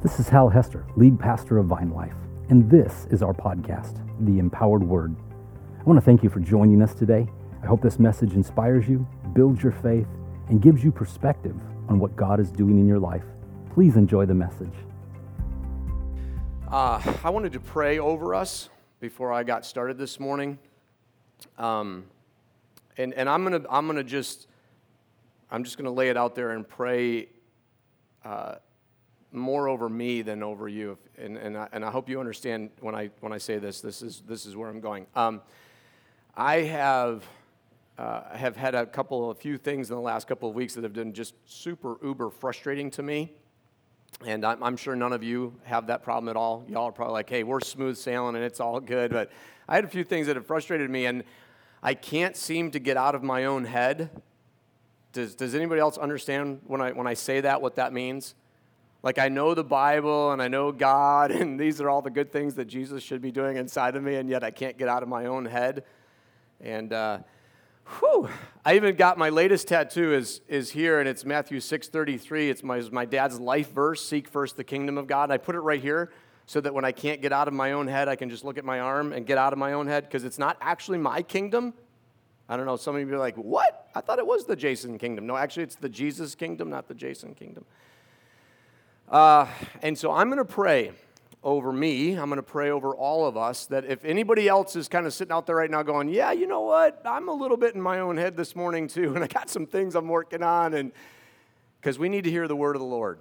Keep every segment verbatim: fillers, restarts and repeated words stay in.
This is Hal Hester, lead pastor of Vine Life, and this is our podcast, The Empowered Word. I want to thank you for joining us today. I hope this message inspires you, builds your faith, and gives you perspective on what God is doing in your life. Please enjoy the message. Uh, I wanted to pray over us before I got started this morning, um, and and I'm gonna I'm gonna just I'm just gonna lay it out there and pray uh, more over me than over you, and and I, and I hope you understand when I when I say this. This is this is where I'm going. Um, I have. Uh, have had a couple, a few things in the last couple of weeks that have been just super uber frustrating to me, and I'm, I'm sure none of you have that problem at all. Y'all are probably like, hey, we're smooth sailing and it's all good, but I had a few things that have frustrated me, and I can't seem to get out of my own head. Does Does anybody else understand when I when I say that, what that means? Like, I know the Bible, and I know God, and these are all the good things that Jesus should be doing inside of me, and yet I can't get out of my own head, and uh, Whew. I even got my latest tattoo is is here, and it's Matthew six thirty-three. It's my, my dad's life verse, seek first the kingdom of God. And I put it right here so that when I can't get out of my own head, I can just look at my arm and get out of my own head, because it's not actually my kingdom. I don't know, some of you are like, what? I thought it was the Jason kingdom. No, actually, it's the Jesus kingdom, not the Jason kingdom. Uh, and so I'm going to pray over me, I'm going to pray over all of us, that if anybody else is kind of sitting out there right now going, yeah, you know what, I'm a little bit in my own head this morning too, and I got some things I'm working on, and because we need to hear the word of the Lord.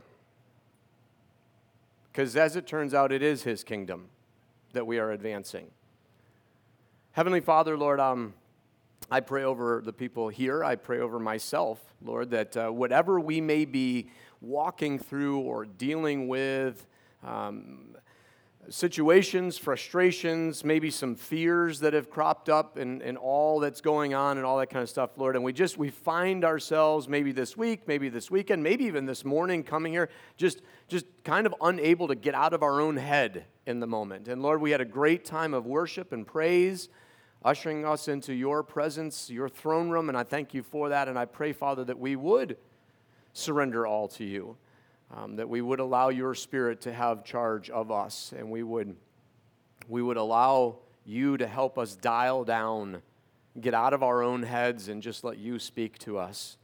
Because as it turns out, it is His kingdom that we are advancing. Heavenly Father, Lord, um, I pray over the people here. I pray over myself, Lord, that uh, whatever we may be walking through or dealing with, um, situations, frustrations, maybe some fears that have cropped up and, and all that's going on and all that kind of stuff, Lord. And we just, we find ourselves maybe this week, maybe this weekend, maybe even this morning coming here, just, just kind of unable to get out of our own head in the moment. And Lord, we had a great time of worship and praise, ushering us into your presence, your throne room, and I thank you for that. And I pray, Father, that we would surrender all to you. Um, that we would allow your Spirit to have charge of us, and we would we would allow you to help us dial down, get out of our own heads, and just let you speak to us.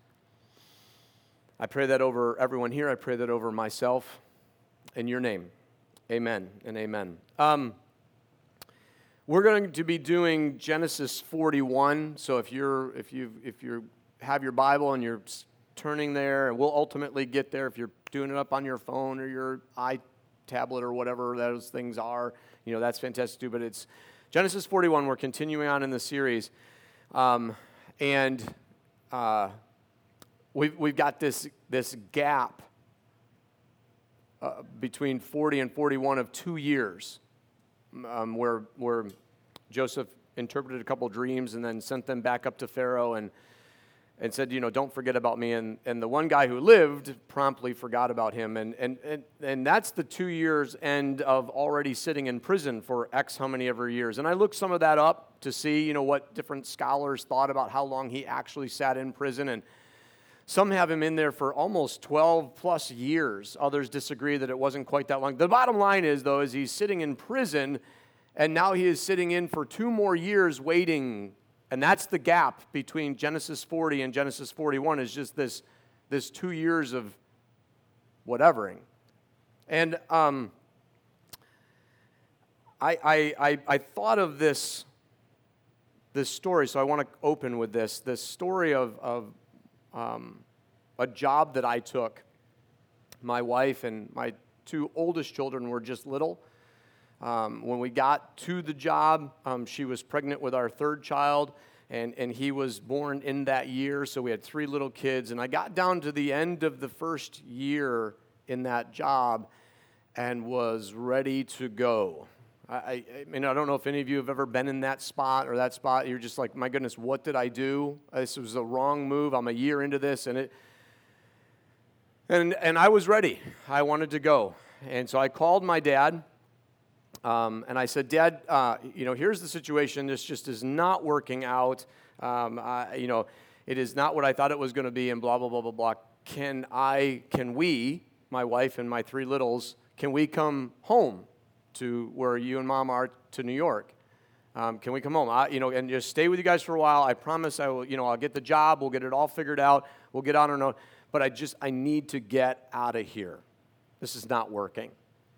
I pray that over everyone here. I pray that over myself. In your name, amen and amen. Um, we're going to be doing Genesis forty-one. So if you're if you if you have your Bible and you're turning there, and we'll ultimately get there if you're doing it up on your phone or your iTablet or whatever those things are. You know, that's fantastic too, but it's Genesis forty-one. We're continuing on in the series. Um, and uh, we've, we've got this, this gap uh, between forty and forty-one of two years um, where, where Joseph interpreted a couple dreams and then sent them back up to Pharaoh, and and said, you know, don't forget about me. And, and the one guy who lived promptly forgot about him. And, and, and, and that's the two years end of already sitting in prison for X how many ever years. And I looked some of that up to see, you know, what different scholars thought about how long he actually sat in prison. And some have him in there for almost twelve plus years. Others disagree that it wasn't quite that long. The bottom line is, though, is he's sitting in prison, and now he is sitting in for two more years waiting. And that's the gap between Genesis forty and Genesis forty-one, is just this, this two years of whatevering. And um, I, I, I, I thought of this, this story, so I want to open with this, this story of, of um, a job that I took. My wife and my two oldest children were just little. Um, when we got to the job, um, she was pregnant with our third child, and, and he was born in that year, so we had three little kids. And I got down to the end of the first year in that job and was ready to go. I, I, I mean, I don't know if any of you have ever been in that spot or that spot. You're just like, my goodness, what did I do? This was the wrong move. I'm a year into this, and it, and and I was ready. I wanted to go. And so I called my dad. Um, and I said, Dad, uh, you know, here's the situation. This just is not working out. Um, I, you know, it is not what I thought it was going to be, and blah, blah, blah, blah, blah. Can I, can we my wife and my three littles, can we come home to where you and Mom are, to New York? Um, can we come home? I, you know, and just stay with you guys for a while. I promise I will, you know, I'll get the job. We'll get it all figured out. We'll get on our own. But I just, I need to get out of here. This is not working.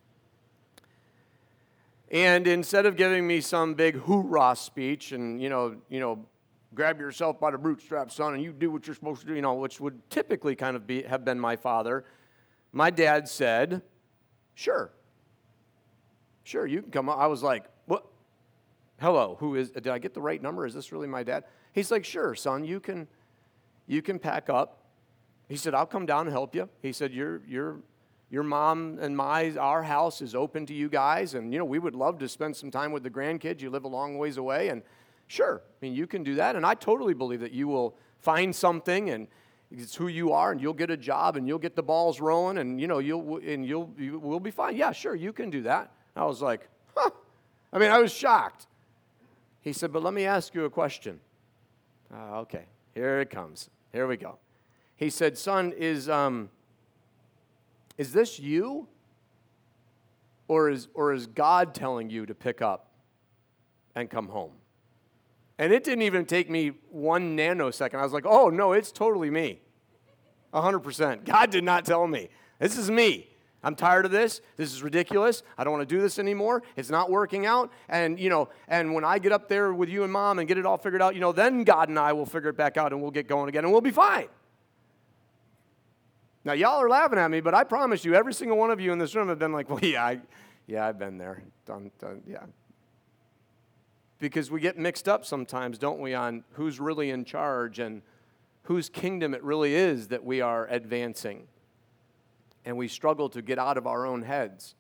And instead of giving me some big hoorah speech and, you know, you know, grab yourself by the bootstraps, son, and you do what you're supposed to do, you know, which would typically kind of be, have been my father, my dad said, sure. Sure, you can come on. I was like, what? Hello, who is, did I get the right number? Is this really my dad? He's like, sure, son, you can, you can pack up. He said, I'll come down and help you. He said, your, your, your mom and my, our house is open to you guys, and, you know, we would love to spend some time with the grandkids. You live a long ways away, and sure, I mean, you can do that, and I totally believe that you will find something, and it's who you are, and you'll get a job, and you'll get the balls rolling, and, you know, you'll, and you'll, you will be fine. Yeah, sure, you can do that. I was like, huh. I mean, I was shocked. He said, but let me ask you a question. Uh, okay, here it comes. Here we go. He said, son, is um, is this you? Or is, or is God telling you to pick up and come home? And it didn't even take me one nanosecond. I was like, oh, no, it's totally me. one hundred percent. God did not tell me. This is me. I'm tired of this. This is ridiculous. I don't want to do this anymore. It's not working out. And, you know, and when I get up there with you and Mom and get it all figured out, you know, then God and I will figure it back out and we'll get going again and we'll be fine. Now, y'all are laughing at me, but I promise you, every single one of you in this room have been like, well, yeah, I, yeah, I've been there. Done, done, yeah. Because we get mixed up sometimes, don't we, on who's really in charge and whose kingdom it really is that we are advancing. And we struggle to get out of our own heads.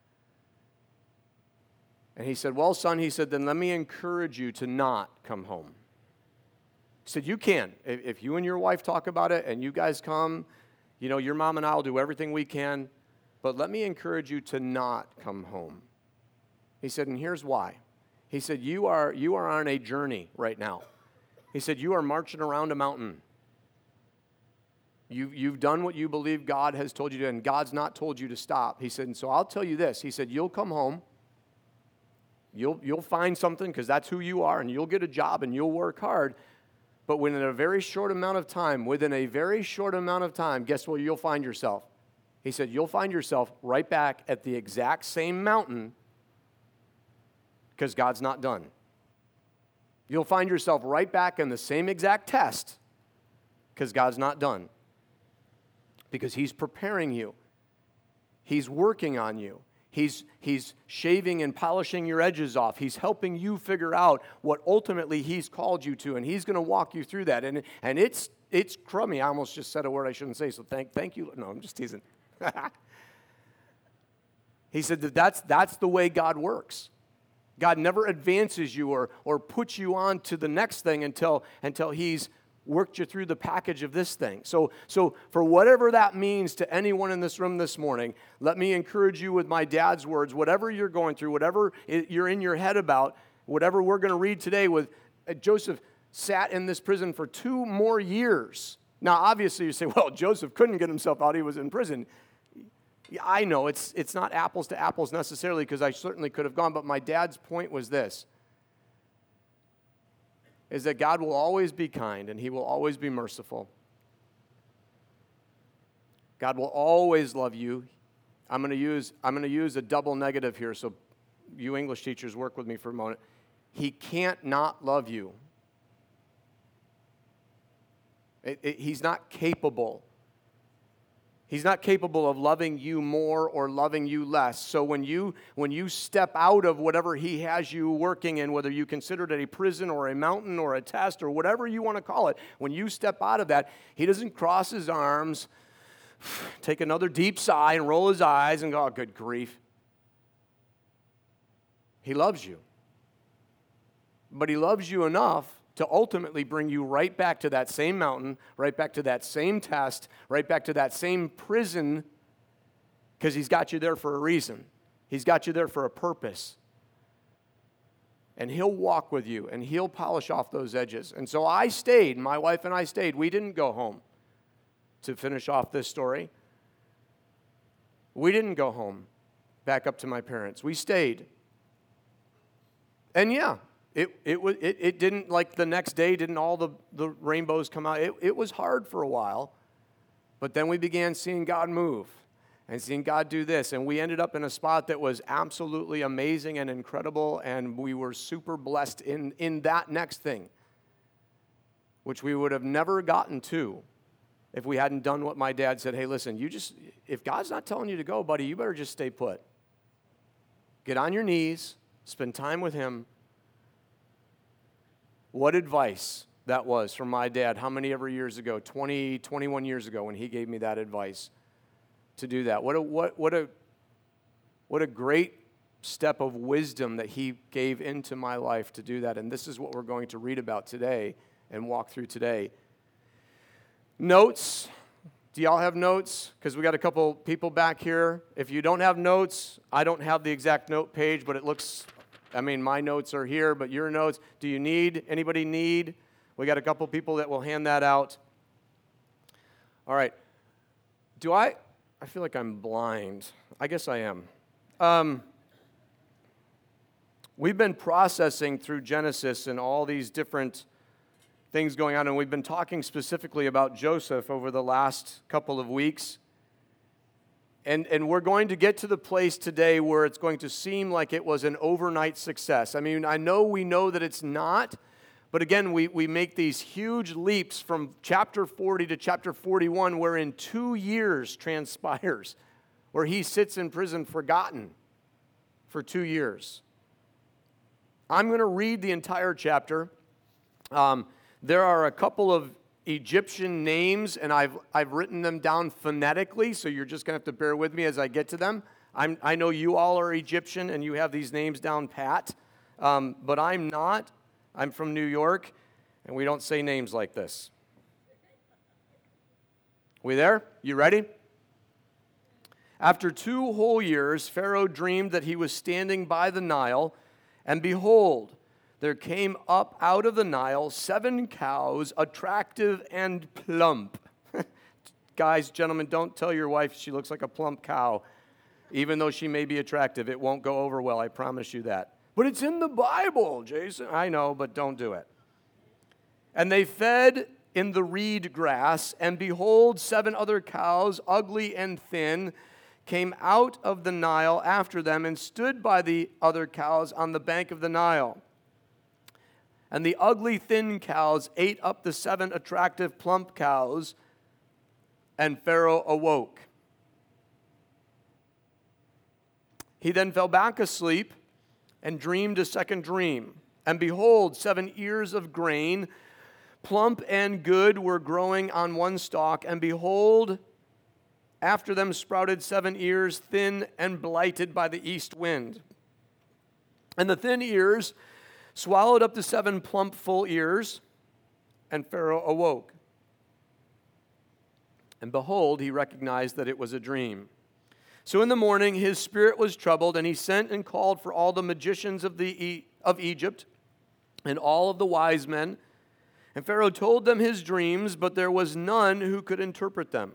And he said, well, son, he said, then let me encourage you to not come home. He said, you can. If you and your wife talk about it and you guys come, you know, your mom and I will do everything we can, but let me encourage you to not come home. He said, and here's why. He said, you are, you are on a journey right now. He said, you are marching around a mountain. You, you've done what you believe God has told you to, and God's not told you to stop. He said, and so I'll tell you this. He said, you'll come home. You'll, you'll find something because that's who you are, and you'll get a job, and you'll work hard. But within a very short amount of time, within a very short amount of time, guess where you'll find yourself? He said, you'll find yourself right back at the exact same mountain because God's not done. You'll find yourself right back in the same exact test because God's not done. Because he's preparing you. He's working on you. He's, he's shaving and polishing your edges off. He's helping you figure out what ultimately he's called you to, and he's going to walk you through that. And, and it's, it's crummy. I almost just said a word I shouldn't say, so thank, thank you. No, I'm just teasing. He said that that's, that's the way God works. God never advances you or, or puts you on to the next thing until, until he's worked you through the package of this thing. So, so for whatever that means to anyone in this room this morning, let me encourage you with my dad's words, whatever you're going through, whatever you're in your head about, whatever we're going to read today with uh, Joseph sat in this prison for two more years. Now, obviously you say, well, Joseph couldn't get himself out. He was in prison. Yeah, I know it's, it's not apples to apples necessarily because I certainly could have gone, but my dad's point was this, is that God will always be kind and he will always be merciful. God will always love you. I'm going to use I'm going to use a double negative here, so you English teachers work with me for a moment. He can't not love you. It, it, he's not capable. He's not capable of loving you more or loving you less. So when you when you step out of whatever he has you working in, whether you consider it a prison or a mountain or a test or whatever you want to call it, when you step out of that, he doesn't cross his arms, take another deep sigh and roll his eyes and go, oh, good grief. He loves you. But he loves you enough to ultimately bring you right back to that same mountain, right back to that same test, right back to that same prison, because he's got you there for a reason. He's got you there for a purpose. And he'll walk with you, and he'll polish off those edges. And so I stayed, my wife and I stayed. We didn't go home to finish off this story. We didn't go home back up to my parents. We stayed. And yeah, it it was it, it didn't, like the next day, didn't all the, the rainbows come out. It, it was hard for a while. But then we began seeing God move and seeing God do this. And we ended up in a spot that was absolutely amazing and incredible. And we were super blessed in, in that next thing, which we would have never gotten to if we hadn't done what my dad said. Hey, listen, you just, if God's not telling you to go, buddy, you better just stay put. Get on your knees, spend time with him. What advice that was from my dad, how many ever years ago, twenty, twenty-one years ago, when he gave me that advice to do that. What a, what, what a, what a great step of wisdom that he gave into my life to do that. And this is what we're going to read about today and walk through today. Notes. Do y'all have notes? Because we got a couple people back here. If you don't have notes, I don't have the exact note page, but it looks, I mean, my notes are here, but your notes, do you need, anybody need? We got a couple people that will hand that out. All right. Do I, I feel like I'm blind. I guess I am. Um, we've been processing through Genesis and all these different things going on, and we've been talking specifically about Joseph over the last couple of weeks. And, and we're going to get to the place today where it's going to seem like it was an overnight success. I mean, I know we know that it's not, but again, we, we make these huge leaps from chapter forty to chapter forty-one, wherein two years transpires, where he sits in prison forgotten for two years. I'm going to read the entire chapter. Um, there are a couple of Egyptian names, and I've I've written them down phonetically, so you're just going to have to bear with me as I get to them. I'm, I know you all are Egyptian, and you have these names down pat, um, but I'm not. I'm from New York, and we don't say names like this. We there? You ready? After two whole years, Pharaoh dreamed that he was standing by the Nile, and behold, there came up out of the Nile seven cows, attractive and plump. Guys, gentlemen, don't tell your wife she looks like a plump cow. Even though she may be attractive, it won't go over well, I promise you that. But it's in the Bible, Jason. I know, but don't do it. And they fed in the reed grass, and behold, seven other cows, ugly and thin, came out of the Nile after them and stood by the other cows on the bank of the Nile. And the ugly, thin cows ate up the seven attractive, plump cows, and Pharaoh awoke. He then fell back asleep and dreamed a second dream. And behold, seven ears of grain, plump and good, were growing on one stalk. And behold, after them sprouted seven ears, thin and blighted by the east wind. And the thin ears swallowed up the seven plump, full ears, and Pharaoh awoke. And behold, he recognized that it was a dream. So in the morning his spirit was troubled, and he sent and called for all the magicians of, the, of Egypt and all of the wise men. And Pharaoh told them his dreams, but there was none who could interpret them.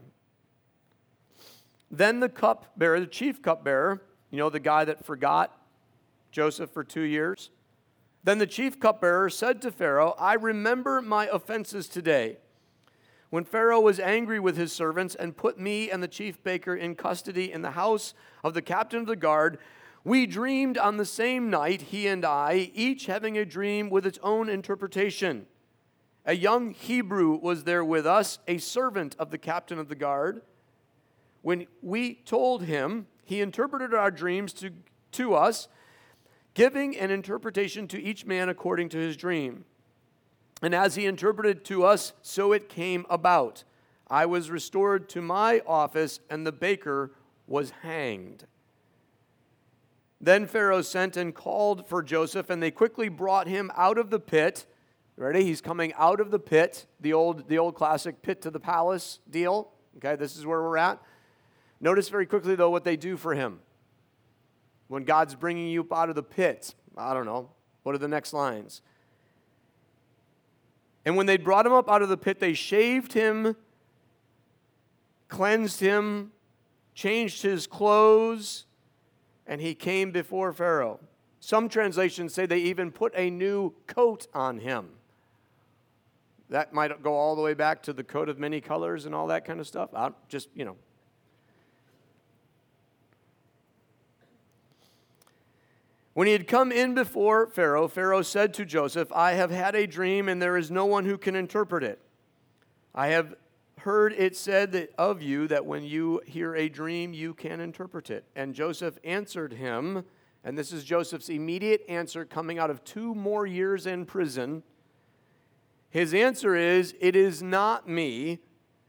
Then the cupbearer, the chief cupbearer, you know, the guy that forgot Joseph for two years, then the chief cupbearer said to Pharaoh, I remember my offenses today, when Pharaoh was angry with his servants and put me and the chief baker in custody in the house of the captain of the guard. We dreamed on the same night, he and I, each having a dream with its own interpretation. A young Hebrew was there with us, a servant of the captain of the guard. When we told him, he interpreted our dreams to, to us, giving an interpretation to each man according to his dream. And as he interpreted to us, so it came about. I was restored to my office, and the baker was hanged. Then Pharaoh sent and called for Joseph, and they quickly brought him out of the pit. Ready? He's coming out of the pit, the old, the old classic pit to the palace deal. Okay, this is where we're at. Notice very quickly, though, what they do for him. When God's bringing you up out of the pit, I don't know, what are the next lines? And when they brought him up out of the pit, they shaved him, cleansed him, changed his clothes, and he came before Pharaoh. Some translations say they even put a new coat on him. That might go all the way back to the coat of many colors and all that kind of stuff. I'll just, you know. When he had come in before Pharaoh, Pharaoh said to Joseph, I have had a dream, and there is no one who can interpret it. I have heard it said that of you that when you hear a dream, you can interpret it. And Joseph answered him, and this is Joseph's immediate answer coming out of two more years in prison. His answer is, it is not me.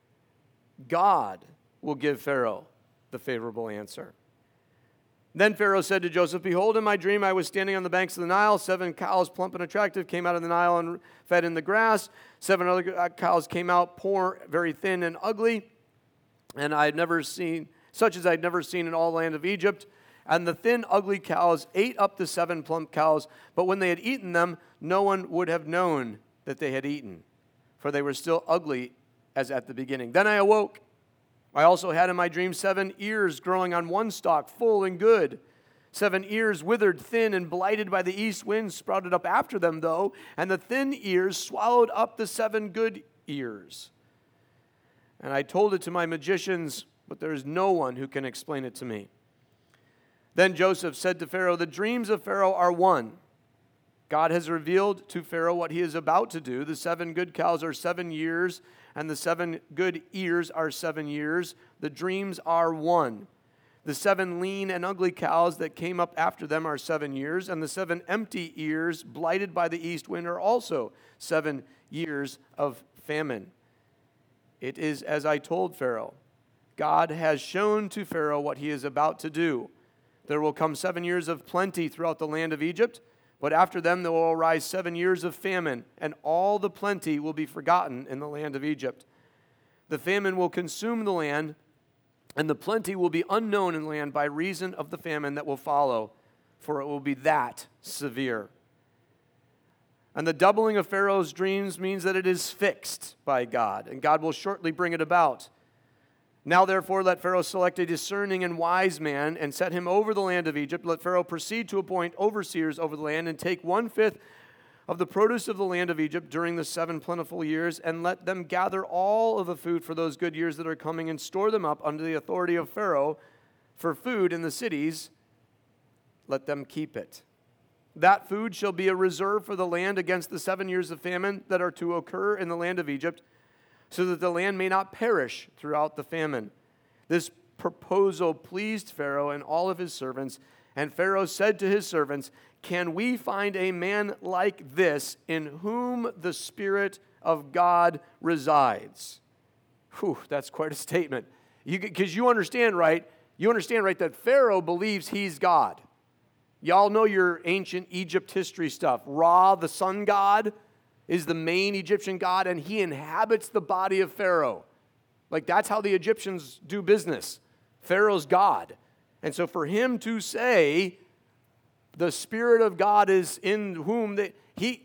God will give Pharaoh the favorable answer. Then Pharaoh said to Joseph, behold, in my dream I was standing on the banks of the Nile. Seven cows, plump and attractive, came out of the Nile and fed in the grass. Seven other cows came out, poor, very thin and ugly, and I had never seen, such as I had never seen in all the land of Egypt. And the thin, ugly cows ate up the seven plump cows, but when they had eaten them, no one would have known that they had eaten, for they were still ugly as at the beginning. Then I awoke. I also had in my dream seven ears growing on one stalk, full and good. Seven ears withered, thin, and blighted by the east wind sprouted up after them, though, and the thin ears swallowed up the seven good ears. And I told it to my magicians, but there is no one who can explain it to me. Then Joseph said to Pharaoh, the dreams of Pharaoh are one. God has revealed to Pharaoh what he is about to do. The seven good cows are seven years, and the seven good ears are seven years. The dreams are one. The seven lean and ugly cows that came up after them are seven years, and the seven empty ears, blighted by the east wind, are also seven years of famine. It is as I told Pharaoh. God has shown to Pharaoh what he is about to do. There will come seven years of plenty throughout the land of Egypt, but after them there will arise seven years of famine, and all the plenty will be forgotten in the land of Egypt. The famine will consume the land, and the plenty will be unknown in the land by reason of the famine that will follow, for it will be that severe. And the doubling of Pharaoh's dreams means that it is fixed by God, and God will shortly bring it about. Now, therefore, let Pharaoh select a discerning and wise man and set him over the land of Egypt. Let Pharaoh proceed to appoint overseers over the land and take one-fifth of the produce of the land of Egypt during the seven plentiful years, and let them gather all of the food for those good years that are coming and store them up under the authority of Pharaoh for food in the cities. Let them keep it. That food shall be a reserve for the land against the seven years of famine that are to occur in the land of Egypt, so that the land may not perish throughout the famine. This proposal pleased Pharaoh and all of his servants, and Pharaoh said to his servants, can we find a man like this in whom the Spirit of God resides? Whew, that's quite a statement. Because you, you understand, right? You understand, right, that Pharaoh believes he's God. Y'all know your ancient Egypt history stuff. Ra, the sun god, is the main Egyptian god, and he inhabits the body of Pharaoh. Like, that's how the Egyptians do business. Pharaoh's God. And so for him to say, the Spirit of God is in whom, they, he,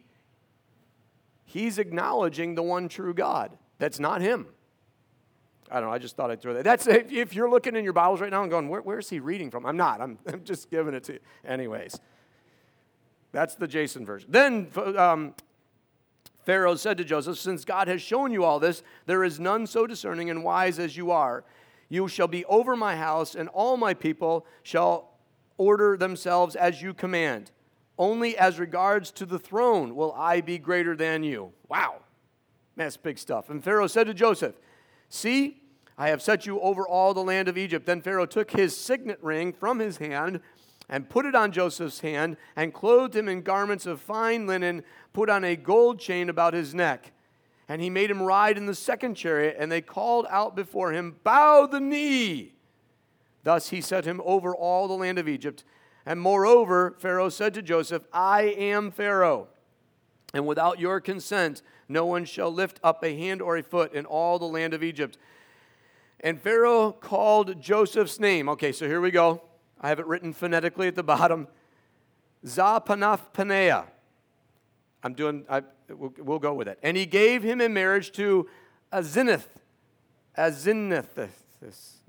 he's acknowledging the one true God. That's not him. I don't know, I just thought I'd throw that. That's if, if you're looking in your Bibles right now and going, Where, where's he reading from? I'm not. I'm, I'm just giving it to you. Anyways, that's the Jason version. Then, um, Pharaoh said to Joseph, since God has shown you all this, there is none so discerning and wise as you are. You shall be over my house, and all my people shall order themselves as you command. Only as regards to the throne will I be greater than you. Wow. That's big stuff. And Pharaoh said to Joseph, see, I have set you over all the land of Egypt. Then Pharaoh took his signet ring from his hand and put it on Joseph's hand, and clothed him in garments of fine linen, put on a gold chain about his neck. And he made him ride in the second chariot, and they called out before him, bow the knee. Thus he set him over all the land of Egypt. And moreover, Pharaoh said to Joseph, I am Pharaoh, and without your consent no one shall lift up a hand or a foot in all the land of Egypt. And Pharaoh called Joseph's name. Okay, so here we go. I have it written phonetically at the bottom. Zapanath-paneah. I'm doing, I, we'll, we'll go with it. And he gave him in marriage to Azineth. Azineth.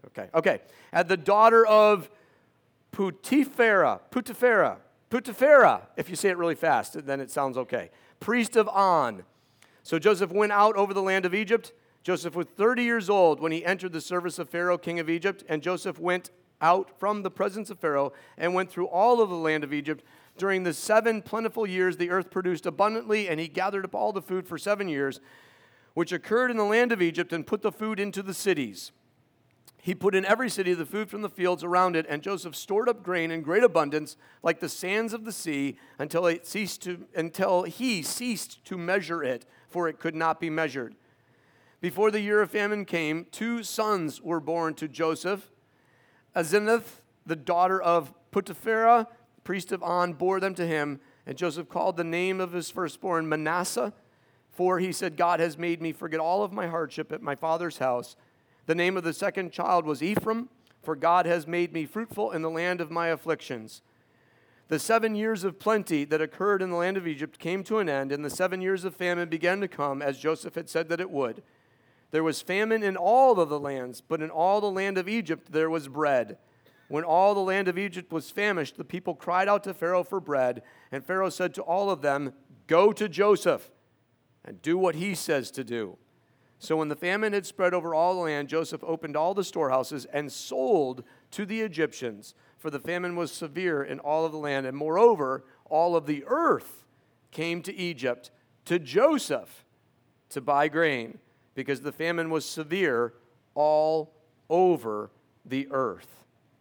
Okay, okay. And the daughter of Putiphera, Putiphera, Putiphera, if you say it really fast, then it sounds okay. Priest of On. So Joseph went out over the land of Egypt. Joseph was thirty years old when he entered the service of Pharaoh, king of Egypt. And Joseph went out from the presence of Pharaoh and went through all of the land of Egypt. During the seven plentiful years, the earth produced abundantly, and he gathered up all the food for seven years, which occurred in the land of Egypt, and put the food into the cities. He put in every city the food from the fields around it, and Joseph stored up grain in great abundance, like the sands of the sea, until it ceased to until he ceased to measure it, for it could not be measured. Before the year of famine came, two sons were born to Joseph. Asenath, the daughter of Putiphera, priest of On, bore them to him, and Joseph called the name of his firstborn Manasseh, for he said, God has made me forget all of my hardship at my father's house. The name of the second child was Ephraim, for God has made me fruitful in the land of my afflictions. The seven years of plenty that occurred in the land of Egypt came to an end, and the seven years of famine began to come, as Joseph had said that it would. There was famine in all of the lands, but in all the land of Egypt there was bread. When all the land of Egypt was famished, the people cried out to Pharaoh for bread, and Pharaoh said to all of them, go to Joseph and do what he says to do. So when the famine had spread over all the land, Joseph opened all the storehouses and sold to the Egyptians, for the famine was severe in all of the land. And moreover, all of the earth came to Egypt, to Joseph, to buy grain, because the famine was severe all over the earth.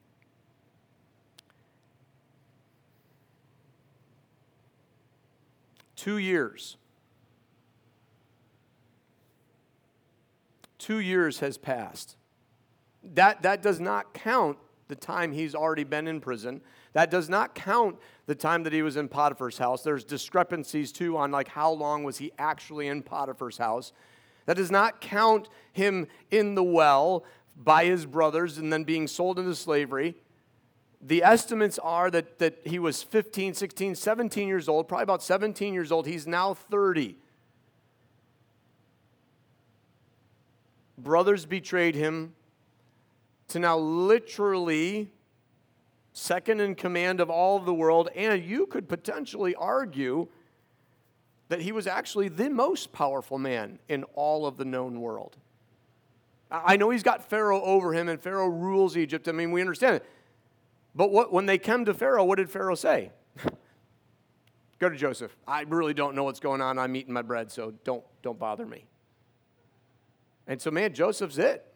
Two years. Two years has passed. That, that does not count the time he's already been in prison. That does not count the time that he was in Potiphar's house. There's discrepancies, too, on like how long was he actually in Potiphar's house. That does not count him in the well by his brothers and then being sold into slavery. The estimates are that, that he was fifteen, sixteen, seventeen years old, probably about seventeen years old. He's now thirty. Brothers betrayed him to now literally second in command of all of the world, and you could potentially argue that he was actually the most powerful man in all of the known world. I know he's got Pharaoh over him, and Pharaoh rules Egypt. I mean, we understand it. But what, when they came to Pharaoh, what did Pharaoh say? Go to Joseph. I really don't know what's going on. I'm eating my bread, so don't, don't bother me. And so, man, Joseph's it.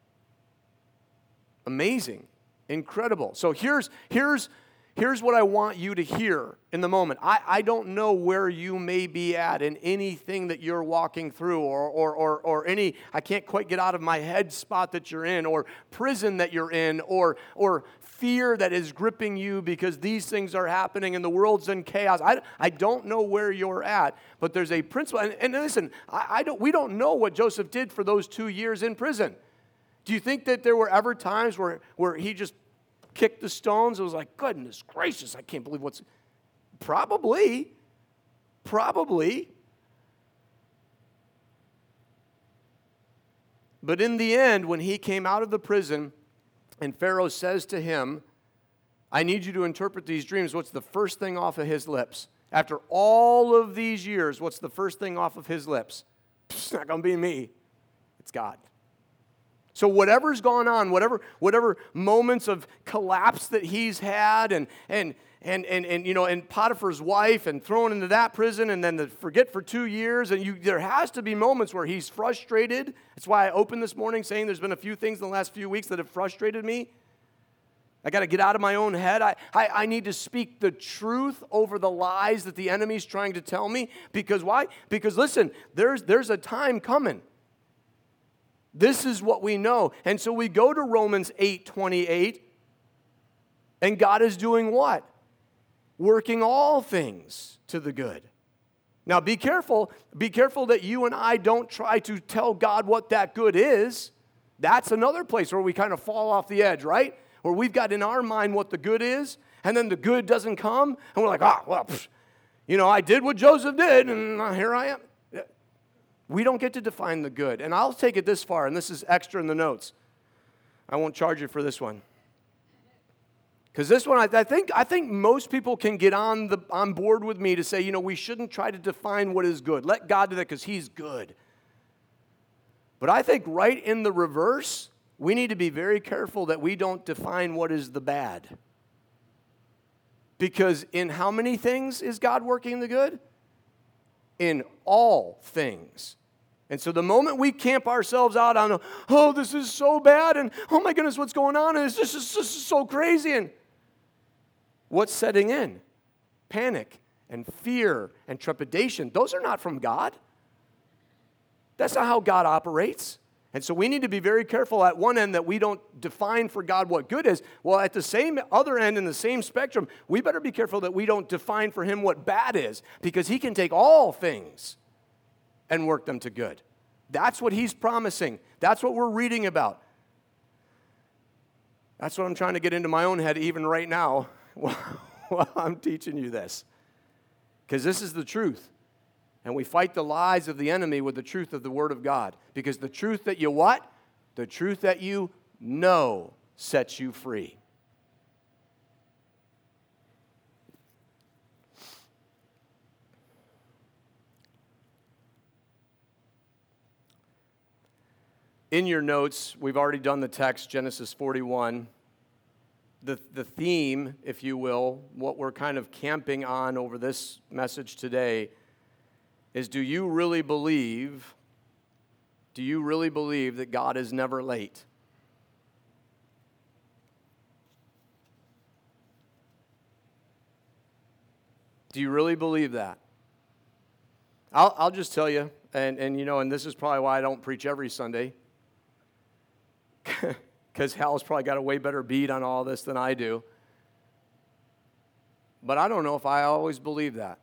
Amazing. Incredible. So here's, here's, here's what I want you to hear in the moment. I, I don't know where you may be at in anything that you're walking through or, or, or, or any, I can't quite get out of my head spot that you're in, or prison that you're in, or, or fear that is gripping you because these things are happening and the world's in chaos. I, I don't know where you're at, but there's a principle. And, and listen, I, I don't, we don't know what Joseph did for those two years in prison. Do you think that there were ever times where, where he just kicked the stones? It was like, goodness gracious, I can't believe what's... Probably. Probably. But in the end, when he came out of the prison, and Pharaoh says to him, I need you to interpret these dreams, what's the first thing off of his lips? After all of these years, what's the first thing off of his lips? It's not going to be me. It's God. So whatever's gone on, whatever whatever moments of collapse that he's had, and and and and and you know, and Potiphar's wife, and thrown into that prison, and then the forget for two years, and you, there has to be moments where he's frustrated. That's why I opened this morning saying there's been a few things in the last few weeks that have frustrated me. I got to get out of my own head. I, I I need to speak the truth over the lies that the enemy's trying to tell me. Because why? Because listen, there's there's a time coming. This is what we know. And so we go to Romans eight twenty-eight, and God is doing what? Working all things to the good. Now be careful. Be careful that you and I don't try to tell God what that good is. That's another place where we kind of fall off the edge, right? Where we've got in our mind what the good is, and then the good doesn't come, and we're like, ah, well, pff, you know, I did what Joseph did, and here I am. We don't get to define the good. And I'll take it this far, and this is extra in the notes. I won't charge you for this one. Because this one, I, I think I think most people can get on the on board with me to say, you know, we shouldn't try to define what is good. Let God do that because He's good. But I think right in the reverse, we need to be very careful that we don't define what is the bad. Because in how many things is God working the good? In all things. And so the moment we camp ourselves out on, oh, this is so bad, and oh my goodness, what's going on, and it's just, it's just so crazy, and what's setting in? Panic and fear and trepidation. Those are not from God. That's not how God operates. And so we need to be very careful at one end that we don't define for God what good is. Well, at the same other end in the same spectrum, we better be careful that we don't define for Him what bad is, because He can take all things and work them to good. That's what He's promising. That's what we're reading about. That's what I'm trying to get into my own head even right now while I'm teaching you this. Because this is the truth. And we fight the lies of the enemy with the truth of the Word of God. Because the truth that you what? The truth that you know sets you free. In your notes, we've already done the text, Genesis forty-one. The, the theme, if you will, what we're kind of camping on over this message today is, do you really believe, do you really believe that God is never late? Do you really believe that? I'll, I'll just tell you, and, and you know, and this is probably why I don't preach every Sunday, because Hal's probably got a way better beat on all this than I do. But I don't know if I always believe that.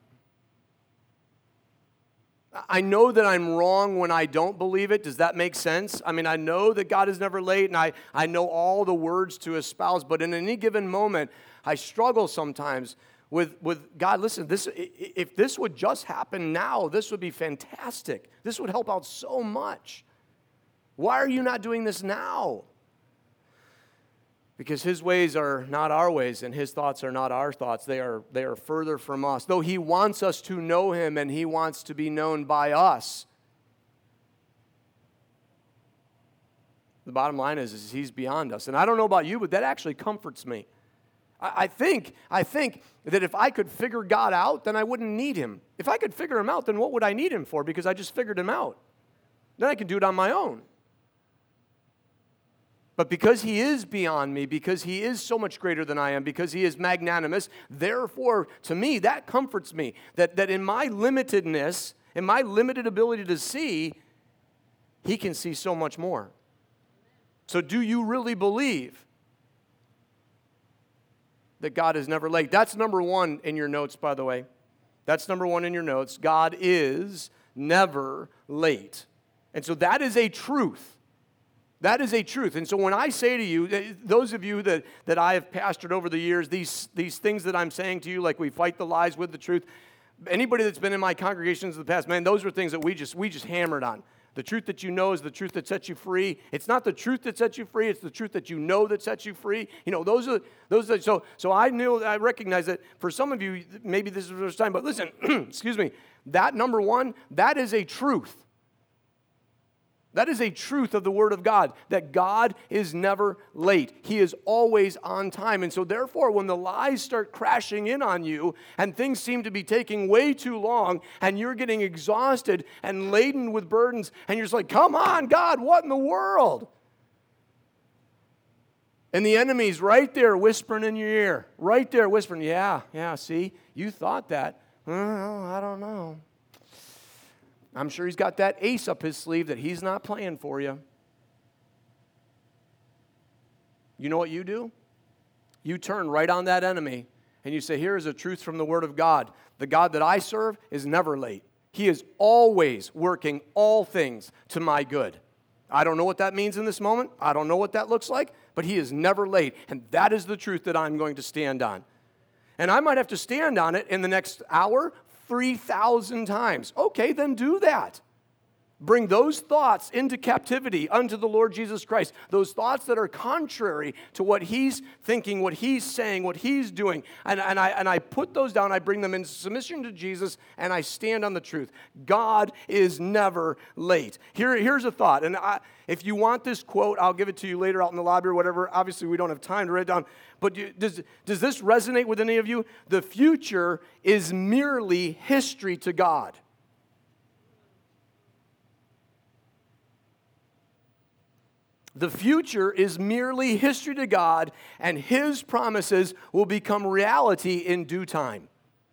I know that I'm wrong when I don't believe it. Does that make sense? I mean, I know that God is never late, and I, I know all the words to espouse, but in any given moment, I struggle sometimes with, with God, listen, this, if this would just happen now, this would be fantastic. This would help out so much. Why are you not doing this now? Because His ways are not our ways, and His thoughts are not our thoughts. They are, they are further from us. Though He wants us to know Him, and He wants to be known by us, the bottom line is, is He's beyond us. And I don't know about you, but that actually comforts me. I, I think, I think that if I could figure God out, then I wouldn't need Him. If I could figure Him out, then what would I need Him for? Because I just figured Him out. Then I can do it on my own. But because He is beyond me, because He is so much greater than I am, because He is magnanimous, therefore, to me, that comforts me. That, that in my limitedness, in my limited ability to see, He can see so much more. So do you really believe that God is never late? That's number one in your notes, by the way. That's number one in your notes. God is never late. And so that is a truth. That is a truth. And so when I say to you, those of you that, that I have pastored over the years, these, these things that I'm saying to you, like we fight the lies with the truth, anybody that's been in my congregations in the past, man, those were things that we just we just hammered on. The truth that you know is the truth that sets you free. It's not the truth that sets you free, it's the truth that you know that sets you free. You know, those are, those are, so, so I knew, I recognize that for some of you, maybe this is the first time, but listen, excuse me, that number one, that is a truth. That is a truth of the Word of God, that God is never late. He is always on time. And so therefore, when the lies start crashing in on you and things seem to be taking way too long and you're getting exhausted and laden with burdens and you're just like, come on, God, what in the world? And the enemy's right there whispering in your ear, right there whispering, yeah, yeah, see, you thought that. Well, I don't know. I'm sure he's got that ace up his sleeve that he's not playing for you. You know what you do? You turn right on that enemy and you say, here is a truth from the Word of God. The God that I serve is never late. He is always working all things to my good. I don't know what that means in this moment. I don't know what that looks like, but He is never late. And that is the truth that I'm going to stand on. And I might have to stand on it in the next hour, three thousand times. Okay, then do that. Bring those thoughts into captivity unto the Lord Jesus Christ. Those thoughts that are contrary to what he's thinking, what he's saying, what he's doing. And, and, I, and I put those down. I bring them into submission to Jesus, and I stand on the truth. God is never late. Here, here's a thought. And I, if you want this quote, I'll give it to you later out in the lobby or whatever. Obviously, we don't have time to write it down. But you, does, does this resonate with any of you? The future is merely history to God. The future is merely history to God, and his promises will become reality in due time.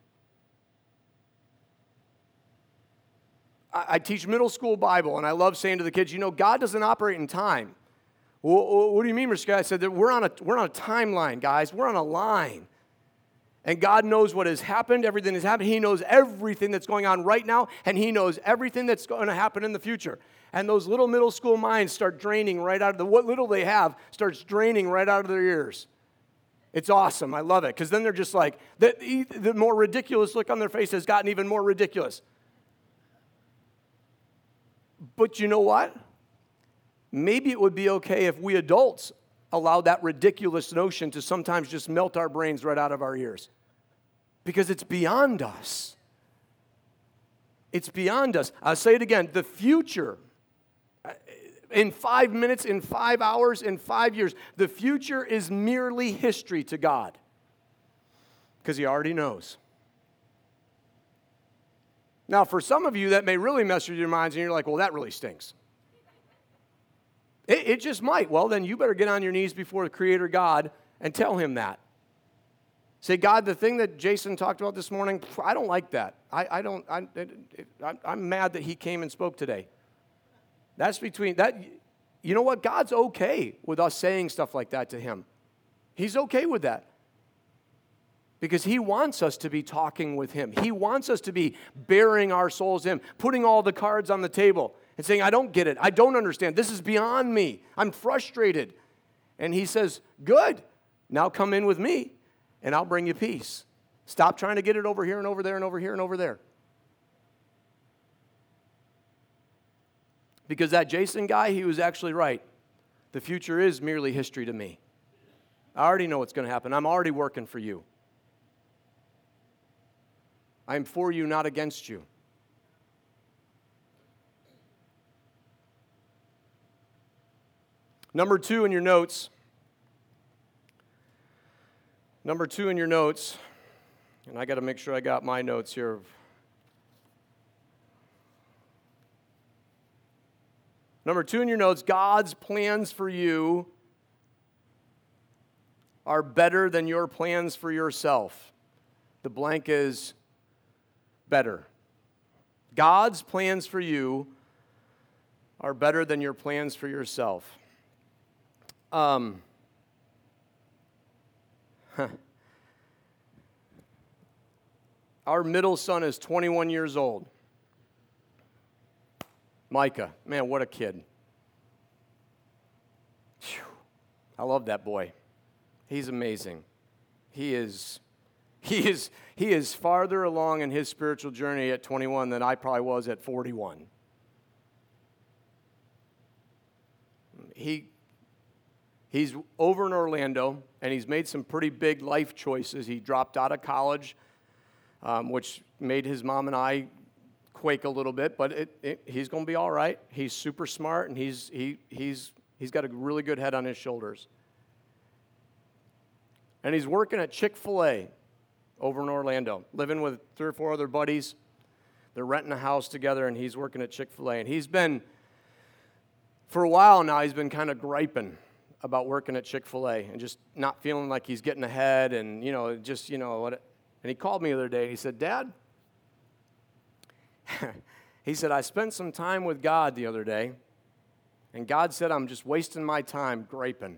I, I teach middle school Bible, and I love saying to the kids, you know, God doesn't operate in time. Well, what do you mean, Mister Scott? I said that we're on a we're on a timeline, guys. We're on a line. And God knows what has happened, everything has happened. He knows everything that's going on right now, and he knows everything that's going to happen in the future. And those little middle school minds start draining right out of the, what little they have starts draining right out of their ears. It's awesome. I love it. Because then they're just like, the, the more ridiculous look on their face has gotten even more ridiculous. But you know what? Maybe it would be okay if we adults allowed that ridiculous notion to sometimes just melt our brains right out of our ears. Because it's beyond us. It's beyond us. I'll say it again. The future, in five minutes, in five hours, in five years, the future is merely history to God. Because he already knows. Now, for some of you, that may really mess with your minds, and you're like, well, that really stinks. It, it just might. Well, then you better get on your knees before the Creator God and tell him that. Say, God, the thing that Jason talked about this morning, I don't like that. I, I don't, I, I, I'm mad that he came and spoke today. That's between, that. You know what? God's okay with us saying stuff like that to him. He's okay with that. Because he wants us to be talking with him. He wants us to be bearing our souls in him, putting all the cards on the table and saying, I don't get it. I don't understand. This is beyond me. I'm frustrated. And he says, good. Now come in with me. And I'll bring you peace. Stop trying to get it over here and over there and over here and over there. Because that Jason guy, he was actually right. The future is merely history to me. I already know what's going to happen. I'm already working for you. I'm for you, not against you. Number two in your notes. Number two in your notes, and I got to make sure I got my notes here. Number two in your notes, God's plans for you are better than your plans for yourself. The blank is better. God's plans for you are better than your plans for yourself. Um... Our middle son is twenty-one years old. Micah, man, what a kid. Whew. I love that boy. He's amazing. He is, he is, he is farther along in his spiritual journey at twenty-one than I probably was at forty-one. He He's over in Orlando, and he's made some pretty big life choices. He dropped out of college, um, which made his mom and I quake a little bit, but it, it, he's going to be all right. He's super smart, and he's, he, he's, he's got a really good head on his shoulders. And he's working at Chick-fil-A over in Orlando, living with three or four other buddies. They're renting a house together, and he's working at Chick-fil-A. And he's been, for a while now, he's been kind of griping about working at Chick-fil-A and just not feeling like he's getting ahead and, you know, just, you know, what. And he called me the other day and he said, Dad, he said, I spent some time with God the other day, and God said I'm just wasting my time griping.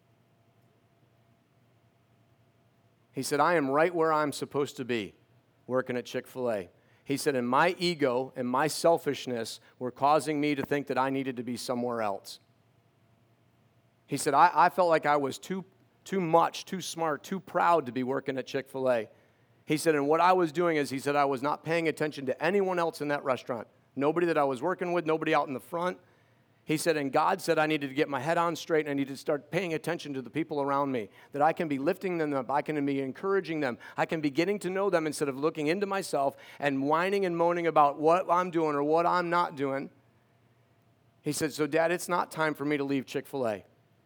He said, I am right where I'm supposed to be working at Chick-fil-A. He said, and my ego and my selfishness were causing me to think that I needed to be somewhere else. He said, I, I felt like I was too, too much, too smart, too proud to be working at Chick-fil-A. He said, and what I was doing is, he said, I was not paying attention to anyone else in that restaurant. Nobody that I was working with, nobody out in the front. He said, and God said I needed to get my head on straight and I needed to start paying attention to the people around me, that I can be lifting them up, I can be encouraging them, I can be getting to know them instead of looking into myself and whining and moaning about what I'm doing or what I'm not doing. He said, so Dad, it's not time for me to leave Chick-fil-A.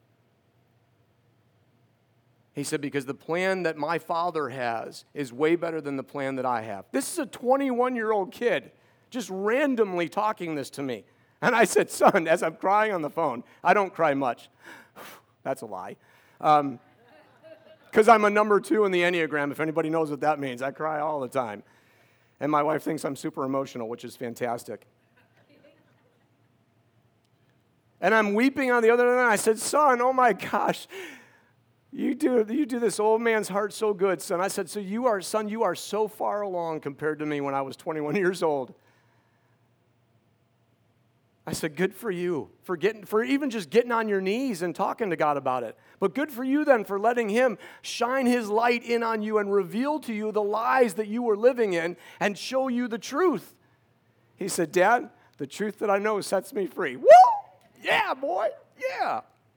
He said, because the plan that my father has is way better than the plan that I have. This is a twenty-one-year-old kid just randomly talking this to me. And I said, son, as I'm crying on the phone, I don't cry much. That's a lie. Um, because I'm a number two in the Enneagram, if anybody knows what that means. I cry all the time. And my wife thinks I'm super emotional, which is fantastic. And I'm weeping on the other end. I said, son, oh my gosh, you do, you do this old man's heart so good, son. I said, so you are, son, you are so far along compared to me when I was twenty-one years old. I said, good for you, for getting, for even just getting on your knees and talking to God about it. But good for you then for letting him shine his light in on you and reveal to you the lies that you were living in and show you the truth. He said, Dad, the truth that I know sets me free. Woo! Yeah, boy, yeah.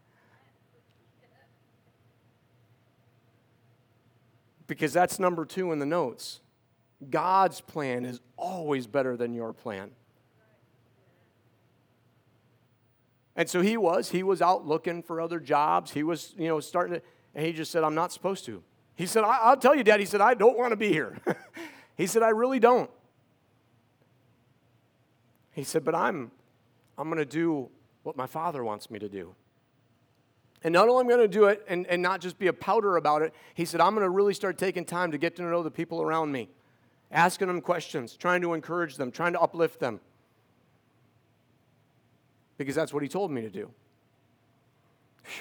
Because that's number two in the notes. God's plan is always better than your plan. And so he was. He was out looking for other jobs. He was, you know, starting to, and he just said, I'm not supposed to. He said, I, I'll tell you, Dad. He said, I don't want to be here. He said, I really don't. He said, but I'm, I'm going to do what my Father wants me to do. And not only am I going to do it and, and not just be a pouter about it, he said, I'm going to really start taking time to get to know the people around me, asking them questions, trying to encourage them, trying to uplift them. Because that's what he told me to do. Whew.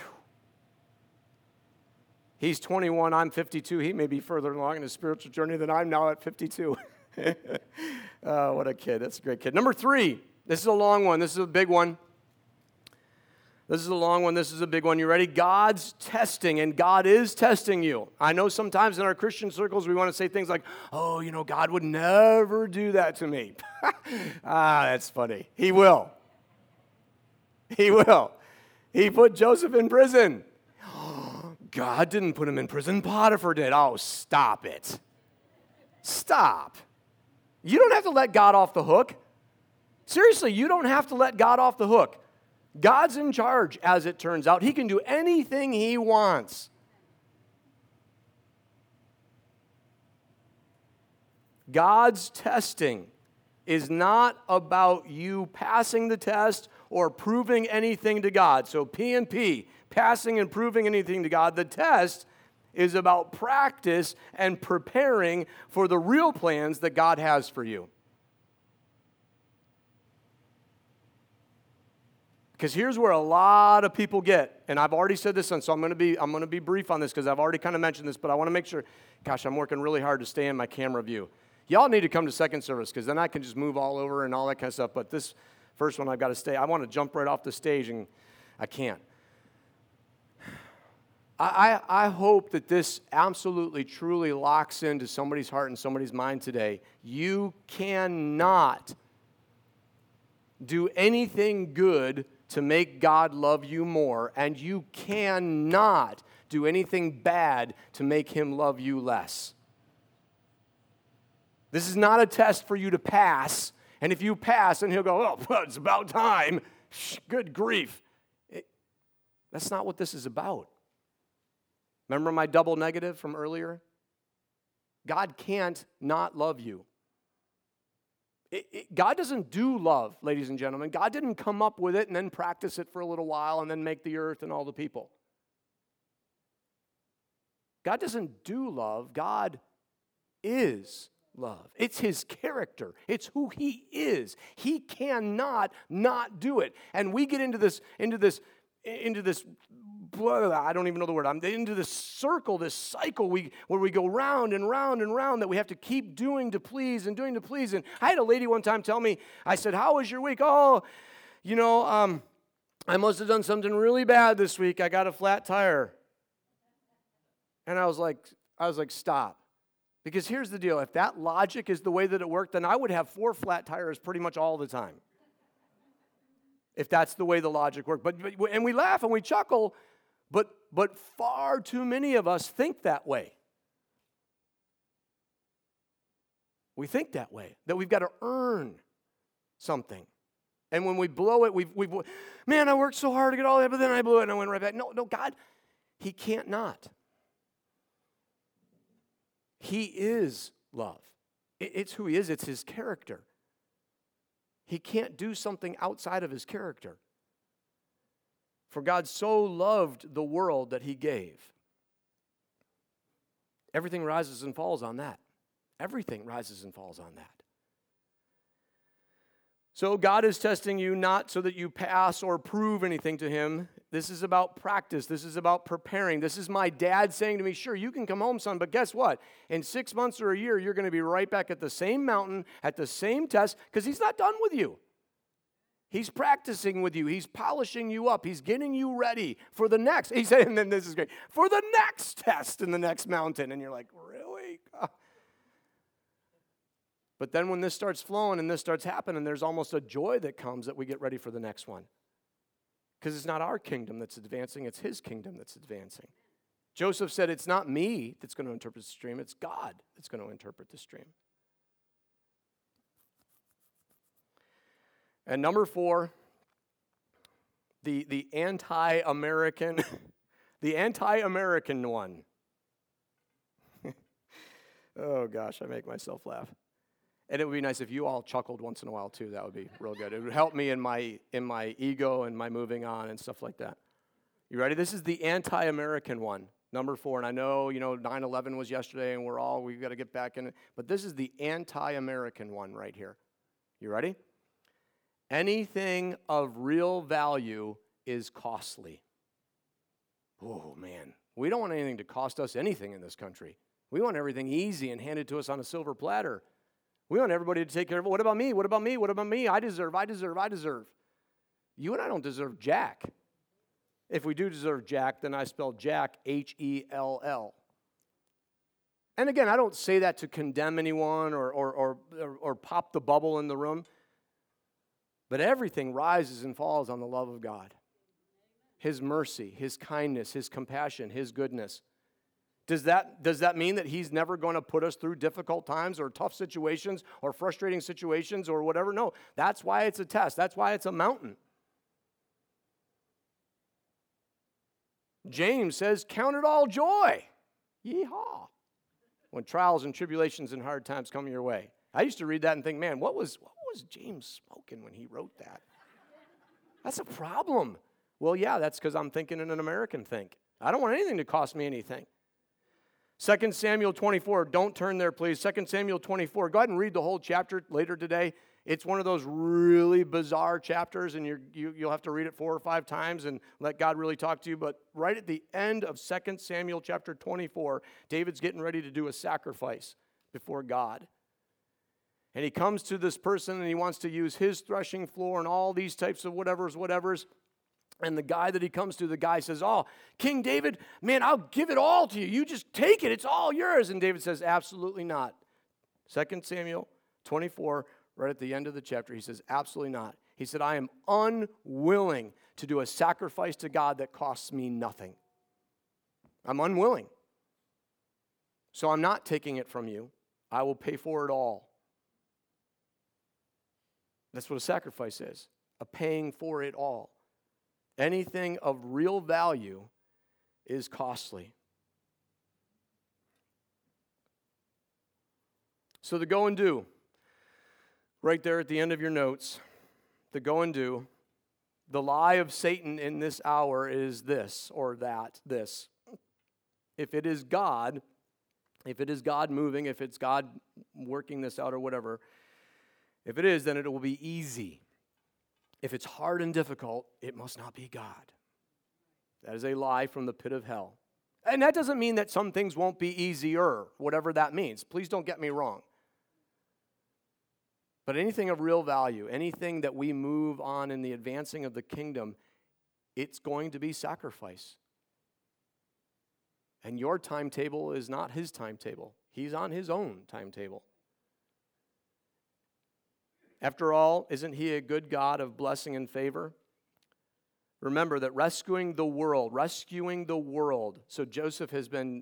He's twenty-one, I'm fifty-two. He may be further along in his spiritual journey than I'm now at fifty-two. Oh, what a kid. That's a great kid. Number three. This is a long one. This is a big one. This is a long one. This is a big one. You ready? God's testing, and God is testing you. I know sometimes in our Christian circles we want to say things like, oh, you know, God would never do that to me. Ah, that's funny. He will. He will. He put Joseph in prison. God didn't put him in prison. Potiphar did. Oh, stop it. Stop. You don't have to let God off the hook. Seriously, you don't have to let God off the hook. God's in charge, as it turns out. He can do anything he wants. God's testing is not about you passing the test or proving anything to God. So P and P, passing and proving anything to God. The test is about practice and preparing for the real plans that God has for you. Because here's where a lot of people get, and I've already said this, and so I'm going to be I'm going to be brief on this because I've already kind of mentioned this, but I want to make sure, gosh, I'm working really hard to stay in my camera view. Y'all need to come to second service because then I can just move all over and all that kind of stuff, but this first one I've got to stay. I want to jump right off the stage, and I can't. I, I, I hope that this absolutely, truly locks into somebody's heart and somebody's mind today. You cannot do anything good to make God love you more, and you cannot do anything bad to make him love you less. This is not a test for you to pass, and if you pass, and he'll go, oh, well, it's about time. Good grief. It, that's not what this is about. Remember my double negative from earlier? God can't not love you. It, it, God doesn't do love, ladies and gentlemen. God didn't come up with it and then practice it for a little while and then make the earth and all the people. God doesn't do love. God is love. It's his character. It's who he is. He cannot not do it. And we get into this, into this, into this, I don't even know the word. I'm into this circle, this cycle we, where we go round and round and round that we have to keep doing to please and doing to please. And I had a lady one time tell me, I said, how was your week? Oh, you know, um, I must have done something really bad this week. I got a flat tire. And I was like, I was like, stop. Because here's the deal. If that logic is the way that it worked, then I would have four flat tires pretty much all the time. If that's the way the logic worked. But, but and we laugh and we chuckle, but but far too many of us think that way. We think that way, that we've got to earn something. And when we blow it, we've, we've, man, I worked so hard to get all that, but then I blew it and I went right back. No, no, God, he can't not. He is love. It's who he is. It's his character. He can't do something outside of his character. For God so loved the world that he gave. Everything rises and falls on that. Everything rises and falls on that. So God is testing you not so that you pass or prove anything to him. This is about practice. This is about preparing. This is my dad saying to me, sure, you can come home, son, but guess what? In six months or a year, you're going to be right back at the same mountain, at the same test, because he's not done with you. He's practicing with you. He's polishing you up. He's getting you ready for the next. He said, and then this is great, for the next test in the next mountain. And you're like, really? But then when this starts flowing and this starts happening, there's almost a joy that comes that we get ready for the next one. Because it's not our kingdom that's advancing, it's his kingdom that's advancing. Joseph said, it's not me that's going to interpret the stream, it's God that's going to interpret the stream. And number four, the, the anti-American, the anti-American one. Oh gosh, I make myself laugh. And it would be nice if you all chuckled once in a while too. That would be real good. It would help me in my in my ego and my moving on and stuff like that. You ready? This is the anti-American one, number four. And I know, you know, nine eleven was yesterday and we're all, we've got to get back in it. But this is the anti-American one right here. You ready? Anything of real value is costly. Oh, man. We don't want anything to cost us anything in this country. We want everything easy and handed to us on a silver platter. We want everybody to take care of it. What about me? What about me? What about me? I deserve, I deserve, I deserve. You and I don't deserve jack. If we do deserve jack, then I spell jack H E L L. And again, I don't say that to condemn anyone or, or, or, or, or pop the bubble in the room. But everything rises and falls on the love of God. His mercy, his kindness, his compassion, his goodness. Does that, does that mean that he's never going to put us through difficult times or tough situations or frustrating situations or whatever? No, that's why it's a test. That's why it's a mountain. James says, count it all joy. Yeehaw. When trials and tribulations and hard times come your way. I used to read that and think, man, what was, what was James smoking when he wrote that? That's a problem. Well, yeah, that's because I'm thinking in an American think. I don't want anything to cost me anything. Second Samuel twenty-four, don't turn there, please. Second Samuel twenty-four, go ahead and read the whole chapter later today. It's one of those really bizarre chapters, and you're, you, you'll have to read it four or five times and let God really talk to you. But right at the end of Second Samuel chapter twenty-four, David's getting ready to do a sacrifice before God. And he comes to this person, and he wants to use his threshing floor and all these types of whatevers, whatevers. And the guy that he comes to, the guy says, oh, King David, man, I'll give it all to you. You just take it. It's all yours. And David says, absolutely not. Second Samuel twenty-four, right at the end of the chapter, he says, absolutely not. He said, I am unwilling to do a sacrifice to God that costs me nothing. I'm unwilling. So I'm not taking it from you. I will pay for it all. That's what a sacrifice is, a paying for it all. Anything of real value is costly. So the go and do, right there at the end of your notes, the go and do, the lie of Satan in this hour is this or that, this. If it is God, if it is God moving, if it's God working this out or whatever, if it is, then it will be easy. If it's hard and difficult, it must not be God. That is a lie from the pit of hell. And that doesn't mean that some things won't be easier, whatever that means. Please don't get me wrong. But anything of real value, anything that we move on in the advancing of the kingdom, it's going to be sacrifice. And your timetable is not his timetable. He's on his own timetable. After all, isn't he a good God of blessing and favor? Remember that rescuing the world, rescuing the world. So Joseph has been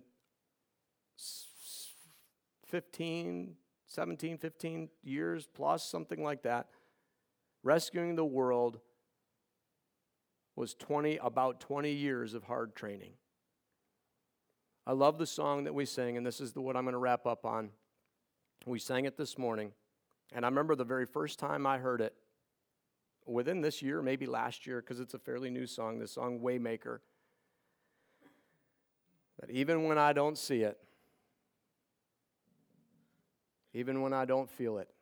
fifteen, seventeen, fifteen years plus, something like that. Rescuing the world was twenty, about twenty years of hard training. I love the song that we sang, and this is the what I'm going to wrap up on. We sang it this morning, and I remember the very first time I heard it, within this year, maybe last year, because it's a fairly new song, the song Waymaker, that even when I don't see it, even when I don't feel it,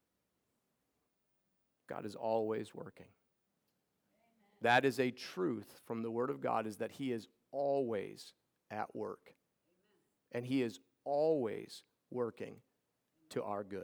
God is always working. That is a truth from the Word of God, is that he is always at work. And he is always working to our good.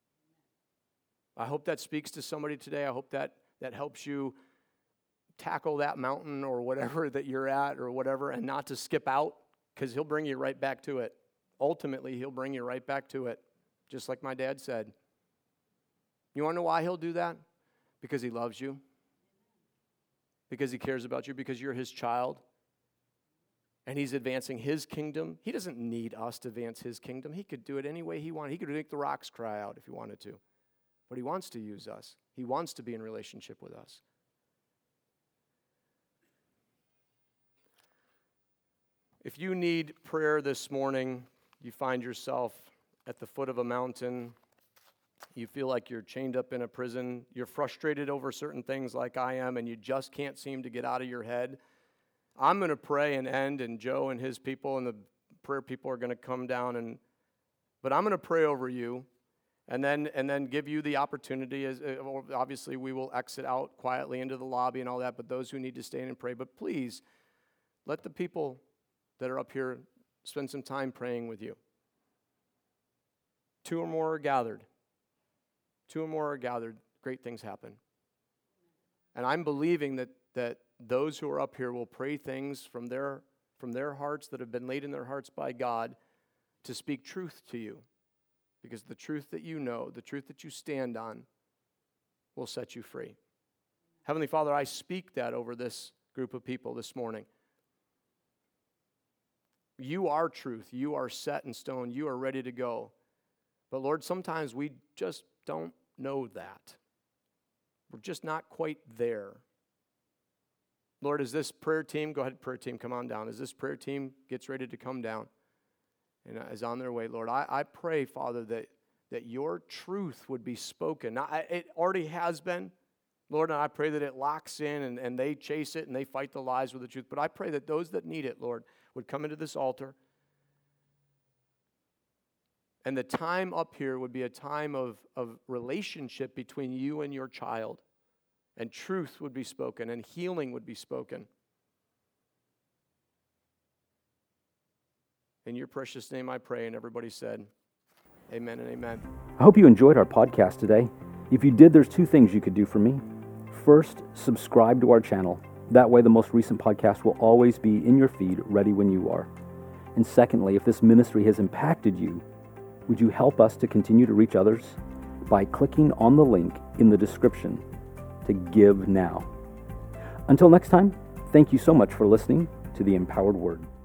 I hope that speaks to somebody today. I hope that that helps you tackle that mountain or whatever that you're at or whatever, and not to skip out, because he'll bring you right back to it. Ultimately, he'll bring you right back to it, just like my dad said. You want to know why he'll do that? Because he loves you. Because he cares about you. Because you're his child. And he's advancing his kingdom. He doesn't need us to advance his kingdom. He could do it any way he wanted. He could make the rocks cry out if he wanted to. But he wants to use us. He wants to be in relationship with us. If you need prayer this morning, you find yourself at the foot of a mountain, you feel like you're chained up in a prison, you're frustrated over certain things like I am, and you just can't seem to get out of your head, I'm going to pray and end, and Joe and his people and the prayer people are going to come down, and but I'm going to pray over you, and then and then give you the opportunity. As uh, obviously, we will exit out quietly into the lobby and all that, but those who need to stay in and pray, but please let the people that are up here spend some time praying with you. Two or more are gathered. Two or more are gathered, great things happen. And I'm believing that that those who are up here will pray things from their from their hearts that have been laid in their hearts by God to speak truth to you. Because the truth that you know, the truth that you stand on, will set you free. Heavenly Father, I speak that over this group of people this morning. You are truth. You are set in stone. You are ready to go. But Lord, sometimes we just don't know that. We're just not quite there. Lord, as this prayer team, go ahead, prayer team, come on down. As this prayer team gets ready to come down and is on their way, Lord, I, I pray, Father, that, that your truth would be spoken. Now, I, it already has been. Lord, and I pray that it locks in and, and they chase it and they fight the lies with the truth. But I pray that those that need it, Lord, would come into this altar. And the time up here would be a time of, of relationship between you and your child. And truth would be spoken, and healing would be spoken. In your precious name I pray, and everybody said, amen and amen. I hope you enjoyed our podcast today. If you did, there's two things you could do for me. First, subscribe to our channel. That way the most recent podcast will always be in your feed, ready when you are. And secondly, if this ministry has impacted you, would you help us to continue to reach others by clicking on the link in the description to give now. Until next time, thank you so much for listening to the Empowered Word.